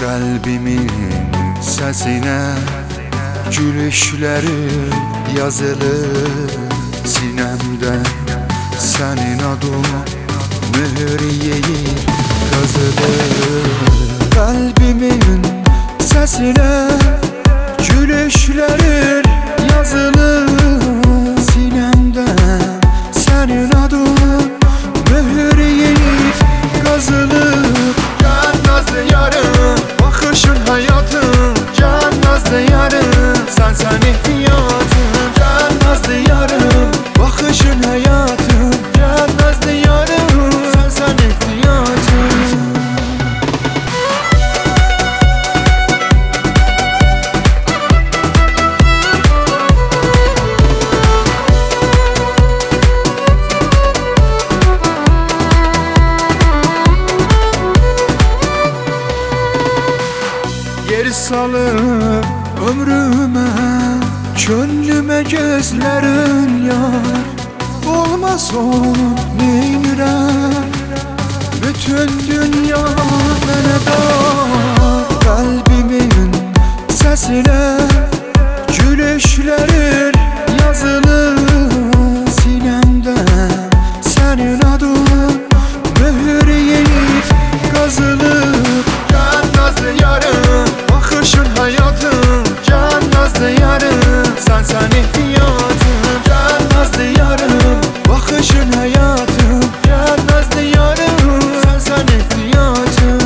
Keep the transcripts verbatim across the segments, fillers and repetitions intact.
Kalbimin sesine gülüşlerin yazılır sinemde. Senin adın mühür yiyip kazılır. Kalbimin sesine gülüşlerin yazılır sinemde. Senin adın mühür yiyip kazılır. Can nazlı yarım, bakışın hayatım. Can nazlı yarım, sen sen ihtiyatım. Can nazlı yarım, bakışın hayatım. Can nazlı yarım, sen sen ihtiyatım. Geri salıp ömrüme, gönlüme gözlerin yar. Olmaz olup neynirem, bütün dünya bana dar. Kalbimin sesine gülüşlerin yazılır sinemde. Senin adın mühür yiyip kazılır. Can nazlı yarım, bakışın hayatım. Can nazlı yarım, sen sen ihtiyatım. Can nazlı yarım, bakışın hayatım. Can nazlı yarım, sen sen ihtiyatım.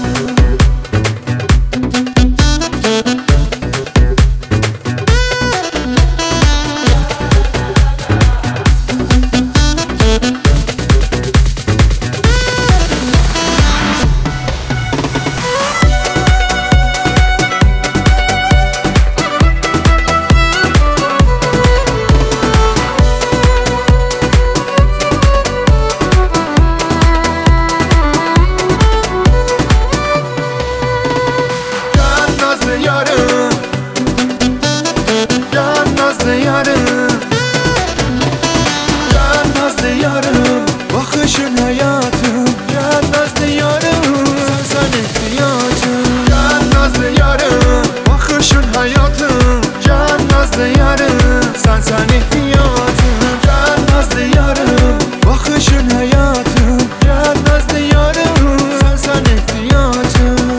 Bakışın hayatım, can nazlı yarım, sen sen ihtiyacım. Can nazlı yarım, bakışın hayatım. Can nazlı yarım, sen sen ihtiyacım. Can nazlı yarım, bakışın hayatım. Can nazlı yarım, sen sen ihtiyacım.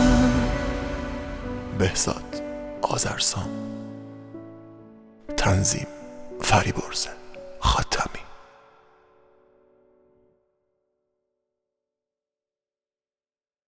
Behzad Azersan. Tanzim Fariborze Khatami.